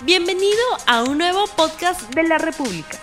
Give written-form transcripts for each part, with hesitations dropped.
Bienvenido a un nuevo podcast de la República.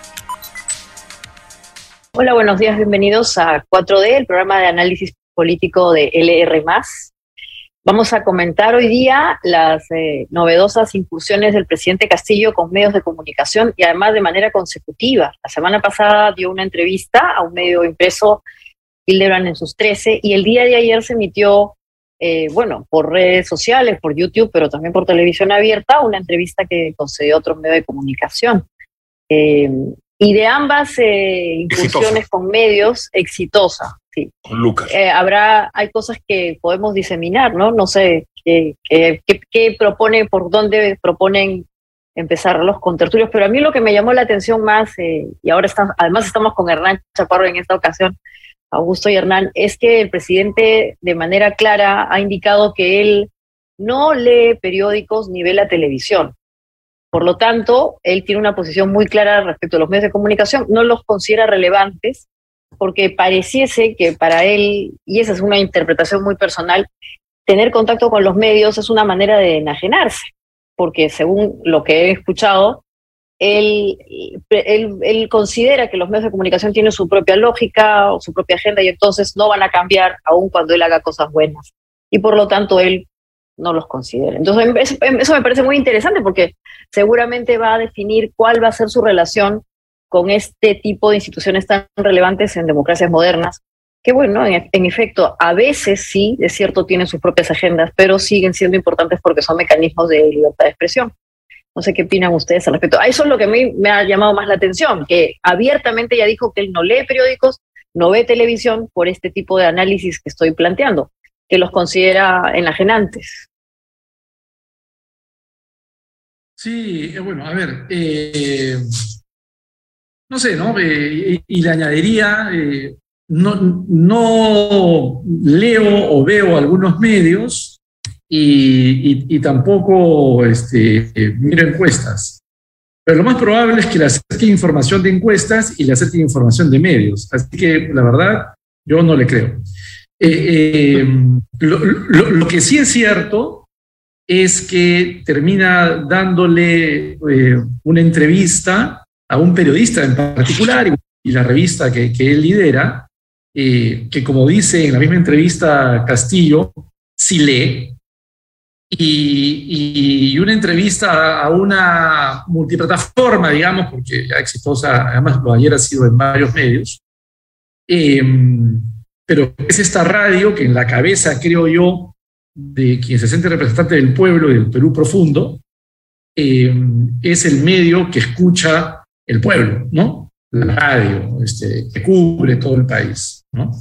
Hola, buenos días, bienvenidos a 4D, el programa de análisis político de LR+. Vamos a comentar hoy día las novedosas incursiones del presidente Castillo con medios de comunicación y además de manera consecutiva. La semana pasada dio una entrevista a un medio impreso, Hildebrand en sus 13, y el día de ayer se emitió, por redes sociales, por YouTube, pero también por televisión abierta, una entrevista que concedió otro medio de comunicación. Y de ambas incursiones con medios, exitosa. Sí. Con Lucas. Hay cosas que podemos diseminar, ¿no? No sé qué propone, por dónde proponen empezar los contertulios, pero a mí lo que me llamó la atención más, y ahora además estamos con Hernán Chaparro en esta ocasión, Augusto y Hernán, es que el presidente de manera clara ha indicado que él no lee periódicos ni ve la televisión. Por lo tanto, él tiene una posición muy clara respecto a los medios de comunicación, no los considera relevantes, porque pareciese que para él, y esa es una interpretación muy personal, tener contacto con los medios es una manera de enajenarse, porque según lo que he escuchado, él considera que los medios de comunicación tienen su propia lógica o su propia agenda y entonces no van a cambiar aun cuando él haga cosas buenas. Y por lo tanto, él no los considera. Entonces, eso me parece muy interesante porque seguramente va a definir cuál va a ser su relación con este tipo de instituciones tan relevantes en democracias modernas, que bueno, en efecto, a veces sí, es cierto, tienen sus propias agendas, pero siguen siendo importantes porque son mecanismos de libertad de expresión. No sé qué opinan ustedes al respecto. Eso es lo que a mí me ha llamado más la atención, que abiertamente ya dijo que él no lee periódicos, no ve televisión por este tipo de análisis que estoy planteando, que los considera enajenantes. Sí, bueno, a ver, no sé, ¿no? Y le añadiría, no leo o veo algunos medios y tampoco miro encuestas. Pero lo más probable es que le acerquen información de encuestas y le acerquen información de medios. Así que, la verdad, yo no le creo. Lo que sí es cierto es que termina dándole una entrevista a un periodista en particular y la revista que él lidera, que como dice en la misma entrevista Castillo, sí lee, y una entrevista a una multiplataforma, digamos, porque ya exitosa, además lo ayer ha sido en varios medios, pero es esta radio que en la cabeza, creo yo, de quien se siente representante del pueblo y del Perú profundo, es el medio que escucha el pueblo, ¿no? La radio, que cubre todo el país, ¿no?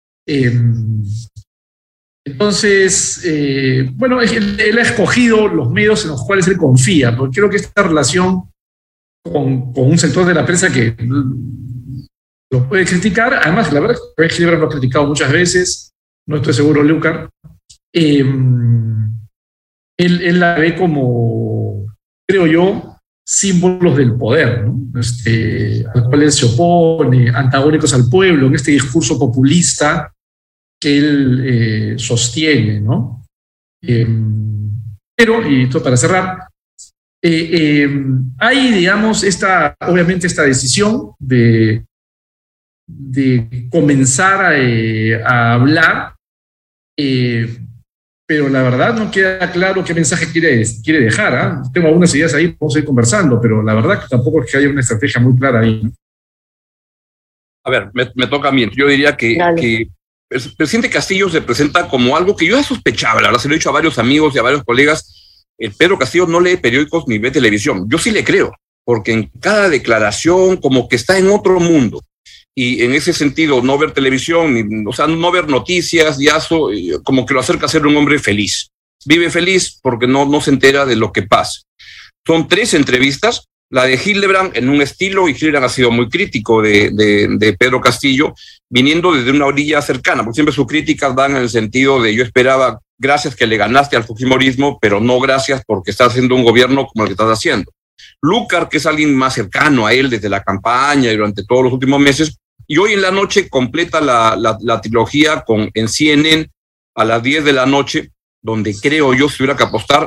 Entonces, él ha escogido los medios en los cuales él confía, porque creo que esta relación con un sector de la prensa que lo puede criticar, además, la verdad es que Hildebrand lo ha criticado muchas veces, no estoy seguro, Lucas, él la ve como, creo yo, símbolos del poder, ¿no? Al cual él se opone, antagónicos al pueblo, en este discurso populista que él sostiene, ¿no? Pero, y esto para cerrar, hay, digamos, obviamente esta decisión de comenzar a hablar, pero la verdad no queda claro qué mensaje quiere dejar, ¿eh? Tengo algunas ideas ahí, vamos a ir conversando, pero la verdad que tampoco es que haya una estrategia muy clara ahí, ¿no? A ver, me toca a mí. Yo diría que el presidente Castillo se presenta como algo que yo ya sospechaba, la verdad, se lo he dicho a varios amigos y a varios colegas. El Pedro Castillo no lee periódicos ni ve televisión. Yo sí le creo, porque en cada declaración como que está en otro mundo. Y en ese sentido, no ver televisión, no ver noticias, y eso como que lo acerca a ser un hombre feliz. Vive feliz porque no se entera de lo que pasa. Son 3 entrevistas, la de Hildebrand en un estilo, y Hildebrand ha sido muy crítico de Pedro Castillo, viniendo desde una orilla cercana, porque siempre sus críticas van en el sentido de yo esperaba, gracias que le ganaste al fujimorismo, pero no gracias porque estás haciendo un gobierno como el que estás haciendo. Lucar, que es alguien más cercano a él desde la campaña y durante todos los últimos meses, y hoy en la noche completa la trilogía en CNN a las 10 de la noche, donde creo yo, si hubiera que apostar,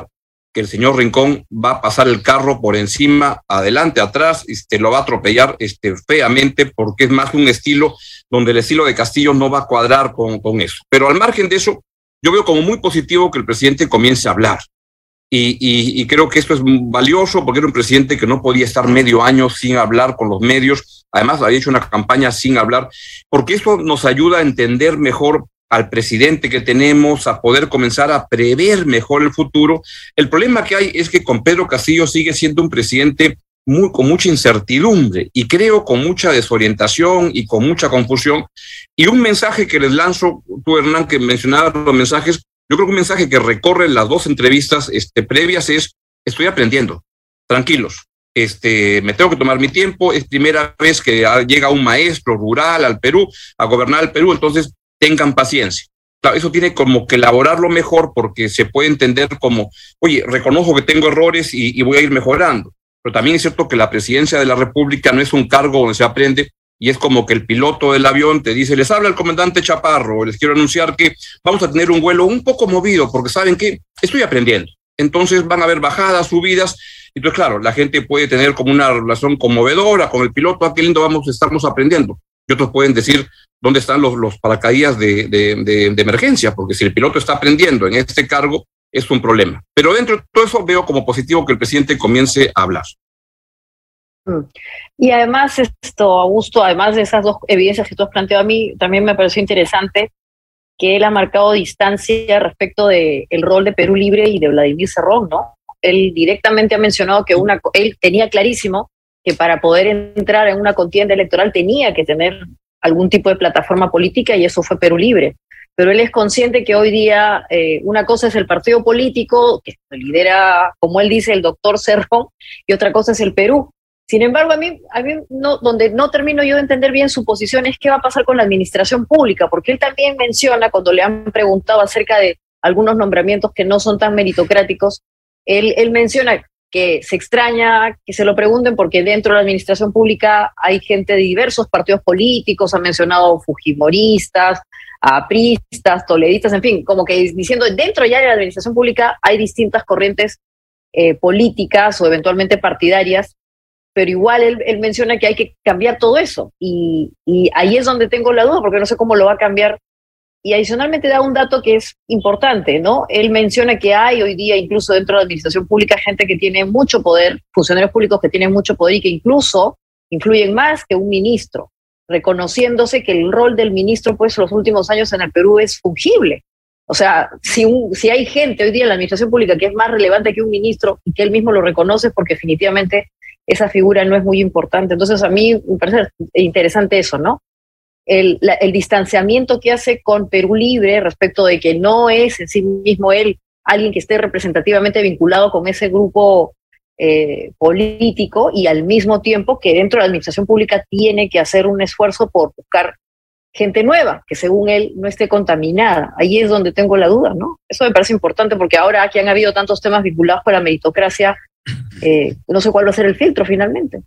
que el señor Rincón va a pasar el carro por encima, adelante, atrás, lo va a atropellar feamente, porque es más un estilo donde el estilo de Castillo no va a cuadrar con eso. Pero al margen de eso, yo veo como muy positivo que el presidente comience a hablar. Y creo que esto es valioso porque era un presidente que no podía estar medio año sin hablar con los medios. Además, había hecho una campaña sin hablar, porque eso nos ayuda a entender mejor al presidente que tenemos, a poder comenzar a prever mejor el futuro. El problema que hay es que con Pedro Castillo sigue siendo un presidente con mucha incertidumbre y creo con mucha desorientación y con mucha confusión. Y un mensaje que les lanzo, tú, Hernán, que mencionabas los mensajes, yo creo que un mensaje que recorre las dos entrevistas previas es: estoy aprendiendo, tranquilos, me tengo que tomar mi tiempo, es primera vez que llega un maestro rural al Perú, a gobernar el Perú, entonces tengan paciencia. Claro, eso tiene como que elaborarlo mejor, porque se puede entender como, oye, reconozco que tengo errores y voy a ir mejorando. Pero también es cierto que la presidencia de la República no es un cargo donde se aprende, y es como que el piloto del avión te dice: les habla el comandante Chaparro, les quiero anunciar que vamos a tener un vuelo un poco movido, porque ¿saben qué? Estoy aprendiendo. Entonces van a haber bajadas, subidas. Entonces, claro, la gente puede tener como una relación conmovedora con el piloto: ah, qué lindo, estamos aprendiendo. Y otros pueden decir: ¿dónde están los paracaídas de emergencia? Porque si el piloto está aprendiendo en este cargo, es un problema. Pero dentro de todo eso veo como positivo que el presidente comience a hablar. Y además Augusto, además de esas dos evidencias que tú has planteado, a mí también me pareció interesante que él ha marcado distancia respecto del rol de Perú Libre y de Vladimir Cerrón, ¿no? Él directamente ha mencionado que él tenía clarísimo que para poder entrar en una contienda electoral tenía que tener algún tipo de plataforma política, y eso fue Perú Libre. Pero él es consciente que hoy día una cosa es el partido político, que lidera, como él dice, el doctor Cerrón, y otra cosa es el Perú. Sin embargo, a mí no, donde no termino yo de entender bien su posición es qué va a pasar con la administración pública, porque él también menciona, cuando le han preguntado acerca de algunos nombramientos que no son tan meritocráticos, él menciona que se extraña que se lo pregunten porque dentro de la administración pública hay gente de diversos partidos políticos, ha mencionado fujimoristas, apristas, toledistas, en fin, como que diciendo dentro ya de la administración pública hay distintas corrientes políticas o eventualmente partidarias, pero igual él menciona que hay que cambiar todo eso, y ahí es donde tengo la duda, porque no sé cómo lo va a cambiar. Y adicionalmente da un dato que es importante, ¿no? Él menciona que hay hoy día, incluso dentro de la administración pública, gente que tiene mucho poder, funcionarios públicos que tienen mucho poder y que incluso influyen más que un ministro, reconociéndose que el rol del ministro, pues, los últimos años en el Perú es fungible. O sea, si hay gente hoy día en la administración pública que es más relevante que un ministro y que él mismo lo reconoce, porque definitivamente esa figura no es muy importante. Entonces, a mí me parece interesante eso, ¿no? El distanciamiento que hace con Perú Libre respecto de que no es en sí mismo él alguien que esté representativamente vinculado con ese grupo político, y al mismo tiempo que dentro de la administración pública tiene que hacer un esfuerzo por buscar gente nueva, que según él no esté contaminada. Ahí es donde tengo la duda, ¿no? Eso me parece importante, porque ahora que han habido tantos temas vinculados con la meritocracia, no sé cuál va a ser el filtro finalmente.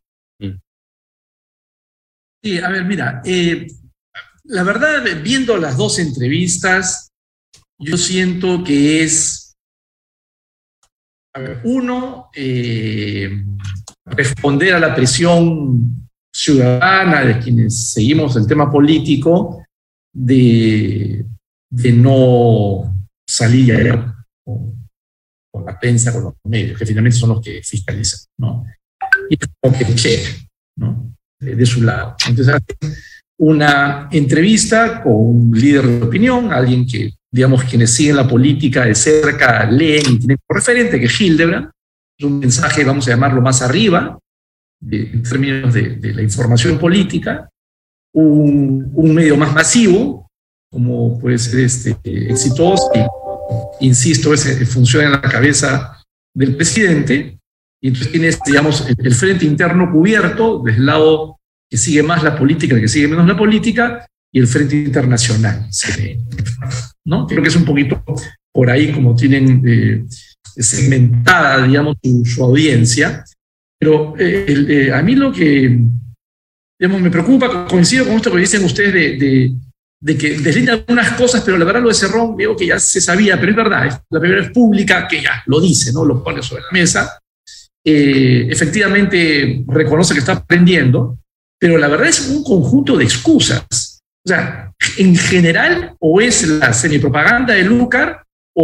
Sí, a ver, mira, la verdad, viendo las dos entrevistas, yo siento que es, a ver, uno, responder a la presión ciudadana de quienes seguimos el tema político, de no salir con la prensa, con los medios, que finalmente son los que fiscalizan, ¿no? Y como que cheque, ¿no? De su lado. Entonces, una entrevista con un líder de opinión, alguien que, digamos, quienes siguen la política de cerca, leen y tienen como referente, que es Hildebrand, es un mensaje, vamos a llamarlo más arriba, en términos de la información política, un medio más masivo, como puede ser exitoso, y, insisto, funciona en la cabeza del presidente. Y entonces tienes, digamos, el frente interno cubierto, desde el lado que sigue más la política, el que sigue menos la política, y el frente internacional, ¿no? Creo que es un poquito por ahí como tienen segmentada, digamos, su audiencia. Pero a mí lo que, digamos, me preocupa, coincido con esto que dicen ustedes de que deslinda algunas cosas, pero la verdad lo de Cerrón veo que ya se sabía, pero es verdad, la primera es pública, que ya lo dice, ¿no? Lo pone sobre la mesa. Efectivamente reconoce que está aprendiendo, pero la verdad es un conjunto de excusas. O sea, en general, o es la semipropaganda de Lucar,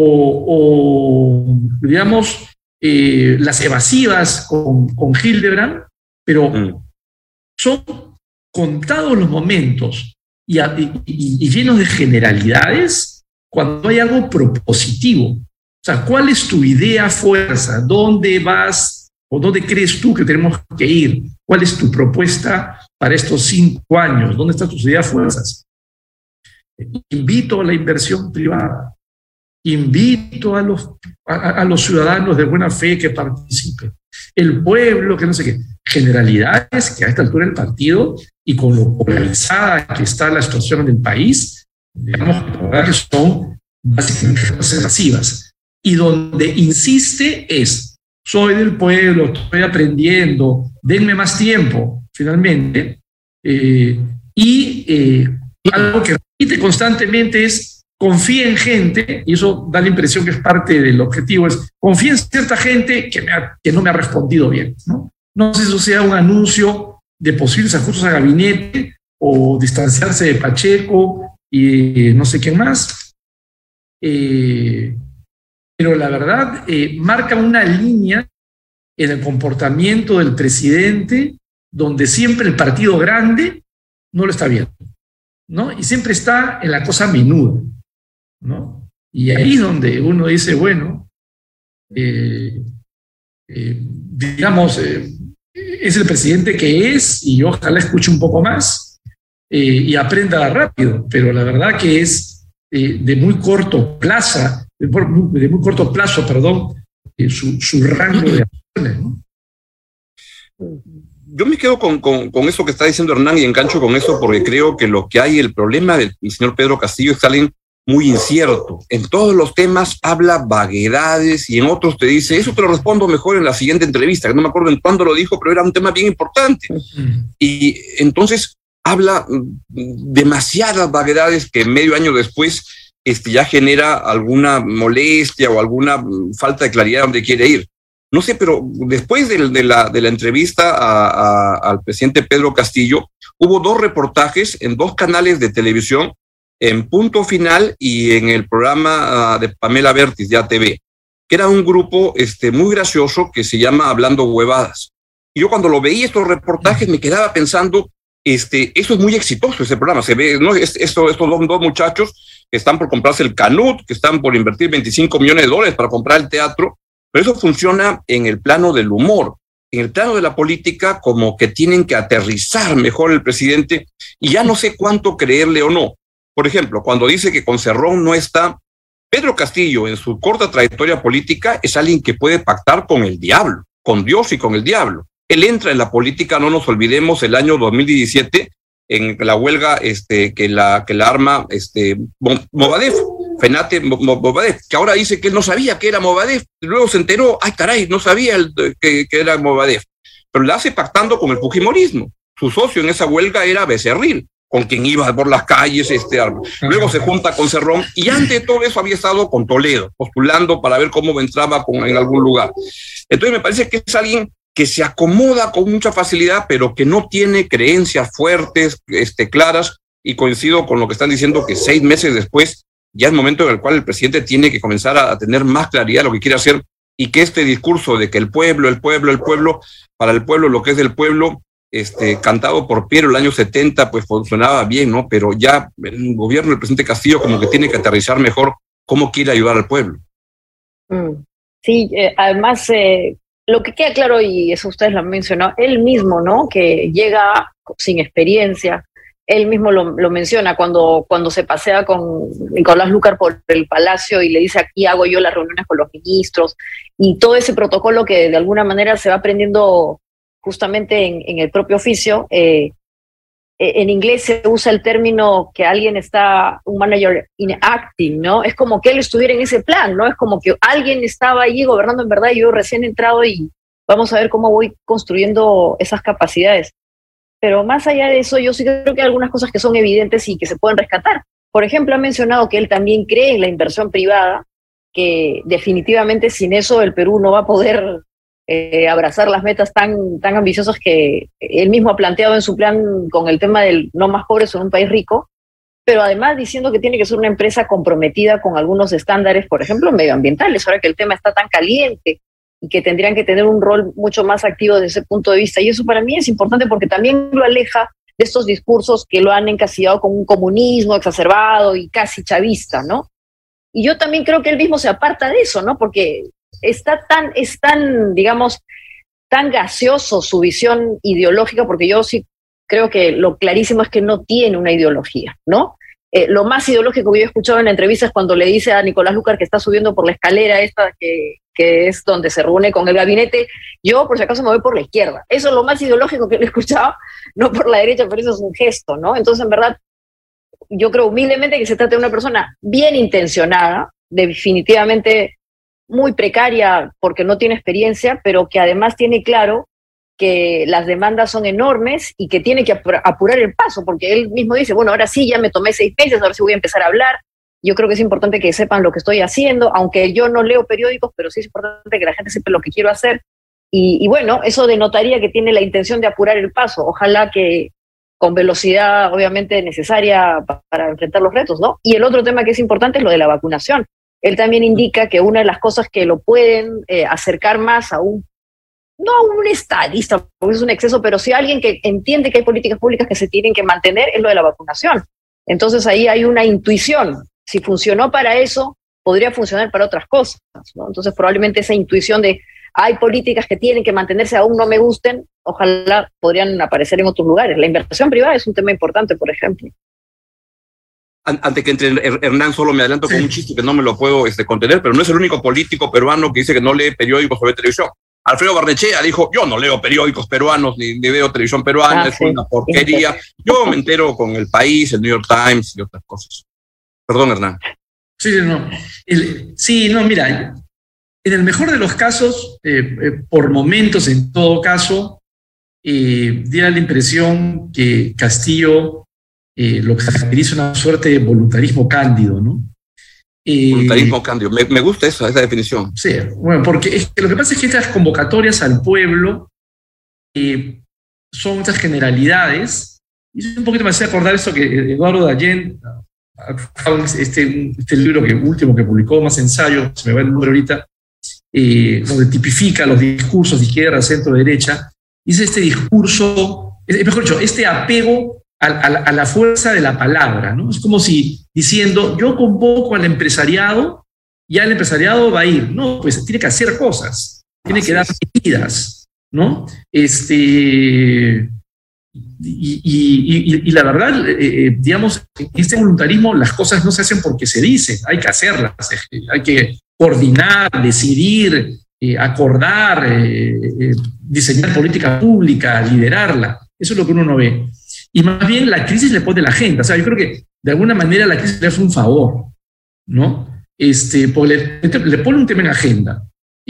o digamos, las evasivas con Hildebrand, pero son contados los momentos y llenos de generalidades cuando hay algo propositivo. O sea, ¿cuál es tu idea fuerza? ¿Dónde vas o dónde crees tú que tenemos que ir? ¿Cuál es tu propuesta para estos 5 años? ¿Dónde están tus ideas fuerzas? Invito a la inversión privada. Invito a los ciudadanos de buena fe que participen. El pueblo, que no sé qué. Generalidades que a esta altura del partido y con lo polarizada que está la situación en el país, digamos que son básicamente evasivas. Y donde insiste es, soy del pueblo, estoy aprendiendo, denme más tiempo, finalmente. Algo que repite constantemente es, confía en gente, y eso da la impresión que es parte del objetivo, es confía en cierta gente que no me ha respondido bien, ¿no? No sé si eso sea un anuncio de posibles ajustes a gabinete o distanciarse de Pacheco y no sé quién más. Pero la verdad marca una línea en el comportamiento del presidente donde siempre el partido grande no lo está viendo, ¿no? Y siempre está en la cosa menuda, ¿no? Y ahí es donde uno dice, bueno, digamos, es el presidente que es y ojalá escuche un poco más y aprenda rápido, pero la verdad que es de muy corto plazo, su rango de acciones, ¿no? Yo me quedo con eso que está diciendo Hernán y engancho con eso porque creo que lo que hay, el problema del señor Pedro Castillo es alguien muy incierto. En todos los temas habla vaguedades y en otros te dice, eso te lo respondo mejor en la siguiente entrevista, que no me acuerdo en cuándo lo dijo, pero era un tema bien importante. Y entonces habla demasiadas vaguedades que medio año después ya genera alguna molestia o alguna falta de claridad donde quiere ir. No sé, pero después de la entrevista al presidente Pedro Castillo, hubo 2 reportajes en 2 canales de televisión, en Punto Final y en el programa de Pamela Bertis de ATV, que era un grupo muy gracioso que se llama Hablando Huevadas. Y yo cuando lo veía estos reportajes me quedaba pensando, eso es muy exitoso ese programa, se ve, ¿no? Estos dos muchachos que están por comprarse el Canut, que están por invertir $25 millones para comprar el teatro, pero eso funciona en el plano del humor. En el plano de la política, como que tienen que aterrizar mejor el presidente y ya no sé cuánto creerle o no. Por ejemplo, cuando dice que con Cerrón no está, Pedro Castillo en su corta trayectoria política es alguien que puede pactar con el diablo, con Dios y con el diablo. Él entra en la política, no nos olvidemos, el año 2017, en la huelga que la arma Movadef, Fenate Movadef, que ahora dice que él no sabía que era Movadef, luego se enteró, ay caray, no sabía que era Movadef, pero la hace pactando con el fujimorismo. Su socio en esa huelga era Becerril, con quien iba por las calles luego se junta con Cerrón y antes de todo eso había estado con Toledo, postulando para ver cómo entraba en algún lugar. Entonces me parece que es alguien que se acomoda con mucha facilidad, pero que no tiene creencias fuertes, claras, y coincido con lo que están diciendo que 6 meses después ya es el momento en el cual el presidente tiene que comenzar a tener más claridad de lo que quiere hacer y que este discurso de que el pueblo, para el pueblo, lo que es del pueblo, cantado por Piero el año 70, pues funcionaba bien, ¿no? Pero ya el gobierno del presidente Castillo como que tiene que aterrizar mejor cómo quiere ayudar al pueblo. Sí, además, lo que queda claro, y eso ustedes lo han mencionado, él mismo, ¿no? Que llega sin experiencia, él mismo lo menciona cuando se pasea con Nicolás Lucar por el Palacio y le dice, aquí hago yo las reuniones con los ministros, y todo ese protocolo que de alguna manera se va aprendiendo justamente en el propio oficio. En inglés se usa el término que alguien está, un manager in acting, ¿no? Es como que él estuviera en ese plan, ¿no? Es como que alguien estaba allí gobernando en verdad y yo recién he entrado y vamos a ver cómo voy construyendo esas capacidades. pero más allá de eso, yo sí creo que hay algunas cosas que son evidentes y que se pueden rescatar. Por ejemplo, ha mencionado que él también cree en la inversión privada, que definitivamente sin eso el Perú no va a poder abrazar las metas tan ambiciosas que él mismo ha planteado en su plan con el tema del no más pobres en un país rico, pero además diciendo que tiene que ser una empresa comprometida con algunos estándares, por ejemplo, medioambientales, ahora que el tema está tan caliente y que tendrían que tener un rol mucho más activo desde ese punto de vista. Y eso para mí es importante porque también lo aleja de estos discursos que lo han encasillado con un comunismo exacerbado y casi chavista, ¿no? Y yo también creo que él mismo se aparta de eso, ¿no? Porque es tan, digamos, tan gaseoso su visión ideológica, porque yo sí creo que lo clarísimo es que no tiene una ideología, ¿no? Lo más ideológico que yo he escuchado en entrevistas es cuando le dice a Nicolás Lucar que está subiendo por la escalera esta que es donde se reúne con el gabinete, yo por si acaso me voy por la izquierda. Eso es lo más ideológico que le he escuchado, no por la derecha, pero eso es un gesto, ¿no? Entonces, en verdad, yo creo humildemente que se trata de una persona bien intencionada, definitivamente muy precaria porque no tiene experiencia, pero que además tiene claro que las demandas son enormes y que tiene que apurar el paso, porque él mismo dice, bueno, ahora sí, ya me tomé 6 meses, ahora sí voy a empezar a hablar. Yo creo que es importante que sepan lo que estoy haciendo, aunque yo no leo periódicos, pero sí es importante que la gente sepa lo que quiero hacer. Y bueno, eso denotaría que tiene la intención de apurar el paso. Ojalá que con velocidad, obviamente, necesaria para enfrentar los retos, ¿no? Y el otro tema que es importante es lo de la vacunación. Él también indica que una de las cosas que lo pueden acercar más a no a un estadista, porque es un exceso, pero sí a alguien que entiende que hay políticas públicas que se tienen que mantener, es lo de la vacunación. Entonces ahí hay una intuición. Si funcionó para eso, podría funcionar para otras cosas, ¿no? Entonces probablemente esa intuición de hay políticas que tienen que mantenerse aún no me gusten, ojalá podrían aparecer en otros lugares. La inversión privada es un tema importante, por ejemplo. Antes que entre Hernán, solo me adelanto con un chiste que no me lo puedo contener, pero no es el único político peruano que dice que no lee periódicos o ve televisión. Alfredo Barnechea dijo, yo no leo periódicos peruanos ni veo televisión peruana, es una porquería. Yo me entero con El País, el New York Times y otras cosas. Perdón, Hernán. Sí, mira, en el mejor de los casos, por momentos en todo caso, da la impresión que Castillo lo que caracteriza una suerte de voluntarismo cándido, ¿no? Voluntarismo cándido, me gusta esa definición. Sí, bueno, porque lo que pasa es que estas convocatorias al pueblo son estas generalidades, y un poquito me hace acordar esto que Eduardo Dallén, este libro último que publicó, más ensayo, se me va el número ahorita, donde tipifica los discursos de izquierda, centro, derecha, dice este discurso, mejor dicho, este apego a la fuerza de la palabra, ¿no? Es como si diciendo, yo convoco al empresariado, ya el empresariado va a ir. No, pues tiene que hacer cosas, tiene que dar medidas, ¿no? Y la verdad, digamos, en este voluntarismo las cosas no se hacen porque se dicen, hay que hacerlas, hay que coordinar, decidir, acordar, diseñar política pública, liderarla. Eso es lo que uno no ve. Y más bien la crisis le pone la agenda. O sea, yo creo que de alguna manera la crisis le hace un favor, ¿no? Le pone un tema en agenda.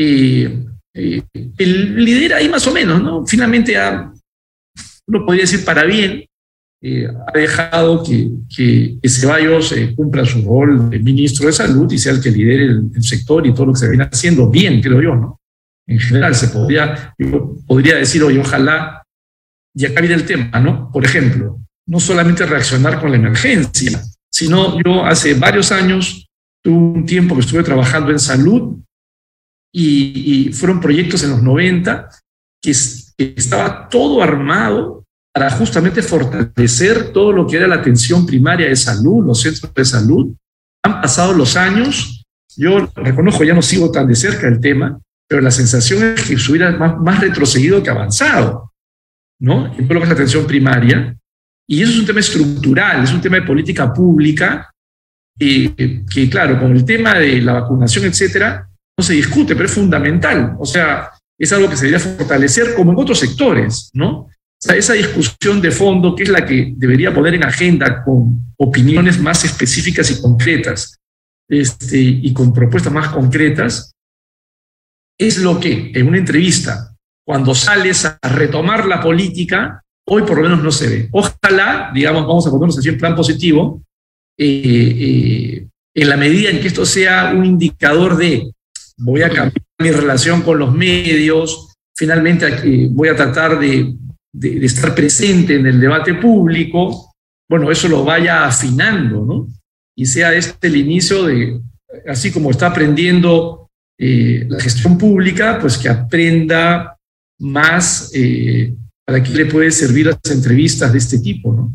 Lidera ahí más o menos, ¿no? Finalmente uno podría decir para bien, ha dejado que Ceballos cumpla su rol de ministro de Salud y sea el que lidere el sector y todo lo que se viene haciendo bien, creo yo, ¿no? En general yo podría decir, oye, ojalá. Y acá viene el tema, ¿no? Por ejemplo, no solamente reaccionar con la emergencia, sino yo hace varios años tuve un tiempo que estuve trabajando en salud y fueron proyectos en los 90 que estaba todo armado para justamente fortalecer todo lo que era la atención primaria de salud, los centros de salud. Han pasado los años, yo reconozco, ya no sigo tan de cerca el tema, pero la sensación es que estuviera más retrocedido que avanzado, ¿no? En todo lo que es la atención primaria, y eso es un tema estructural, es un tema de política pública, que claro, con el tema de la vacunación, etcétera, no se discute, pero es fundamental. O sea, es algo que se debería fortalecer como en otros sectores, ¿no? O sea, esa discusión de fondo, que es la que debería poner en agenda con opiniones más específicas y concretas, y con propuestas más concretas, es lo que en una entrevista, cuando sales a retomar la política, Hoy por lo menos no se ve. Ojalá, digamos, vamos a ponernos así en plan positivo, en la medida en que esto sea un indicador de voy a cambiar mi relación con los medios, finalmente voy a tratar de estar presente en el debate público, bueno, eso lo vaya afinando, ¿no? Y sea este el inicio de, así como está aprendiendo la gestión pública, pues que aprenda más para qué le puede servir las entrevistas de este tipo, ¿no?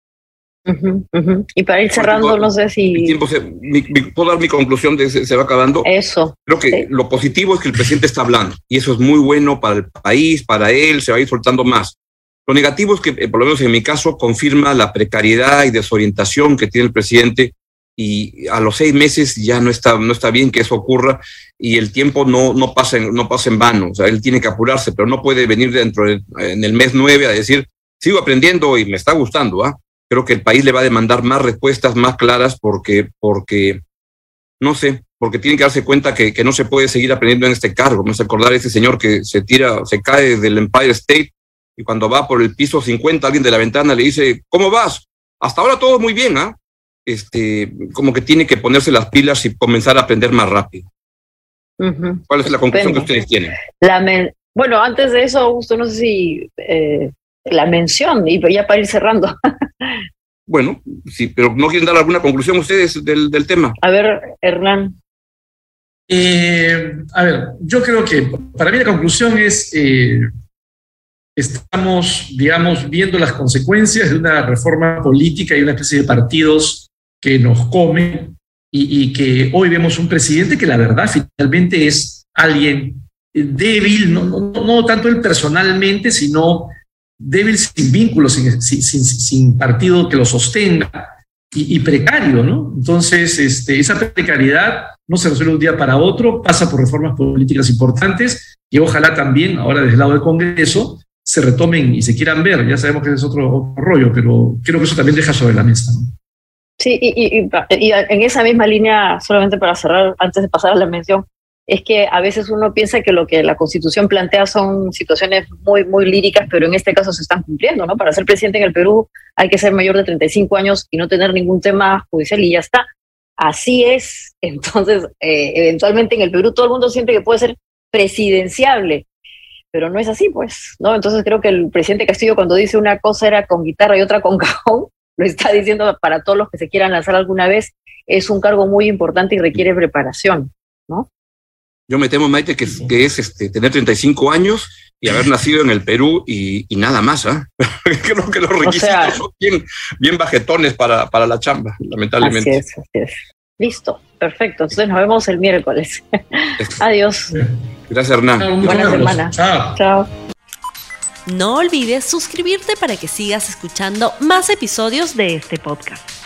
Y para ir cerrando, no sé si... ¿Puedo dar mi conclusión? Se va acabando. Eso. Creo que lo positivo es que el presidente está hablando, y eso es muy bueno para el país, para él, se va a ir soltando más. Lo negativo es que, por lo menos en mi caso, confirma la precariedad y desorientación que tiene el presidente, y a los 6 meses ya no está bien que eso ocurra, y el tiempo no pasa en vano. O sea, él tiene que apurarse, pero no puede venir en el mes 9 a decir, sigo aprendiendo y me está gustando, ¿ah? Creo que el país le va a demandar más respuestas más claras porque no sé, porque tiene que darse cuenta que no se puede seguir aprendiendo en este cargo. Me hace acordar a ese señor que se cae del Empire State, y cuando va por el piso 50, alguien de la ventana le dice, ¿cómo vas? Hasta ahora todo muy bien, ¿ah? Como que tiene que ponerse las pilas y comenzar a aprender más rápido. ¿Cuál es la conclusión que ustedes tienen? Bueno, antes de eso, Augusto, no sé si la mención, y ya para ir cerrando. Bueno, sí, pero ¿no quieren dar alguna conclusión ustedes del tema? A ver, Hernán. A ver, yo creo que para mí la conclusión es estamos, digamos, viendo las consecuencias de una reforma política y una especie de partidos que nos comen, y que hoy vemos un presidente que la verdad finalmente es alguien débil, no tanto él personalmente, sino débil sin vínculos, sin partido que lo sostenga, y precario, ¿no? Entonces, esa precariedad no se resuelve de un día para otro, pasa por reformas políticas importantes, y ojalá también, ahora desde el lado del Congreso, se retomen y se quieran ver. Ya sabemos que es otro rollo, pero creo que eso también deja sobre la mesa, ¿no? Sí, y en esa misma línea, solamente para cerrar, antes de pasar a la mención, es que a veces uno piensa que lo que la Constitución plantea son situaciones muy, muy líricas, pero en este caso se están cumpliendo, ¿no? Para ser presidente en el Perú hay que ser mayor de 35 años y no tener ningún tema judicial, y ya está. Así es. Entonces, eventualmente en el Perú todo el mundo siente que puede ser presidenciable, pero no es así, pues, ¿no? Entonces creo que el presidente Castillo, cuando dice una cosa era con guitarra y otra con cajón, lo está diciendo para todos los que se quieran lanzar alguna vez. Es un cargo muy importante y requiere preparación, ¿no? Yo me temo, Maite, que es tener 35 años y haber nacido en el Perú y nada más, ¿ah? Creo que los requisitos son bien bajetones para la chamba, lamentablemente. Así es. Listo, perfecto. Entonces nos vemos el miércoles. Adiós. Gracias, Hernán. Buena semana. Chao. No olvides suscribirte para que sigas escuchando más episodios de este podcast.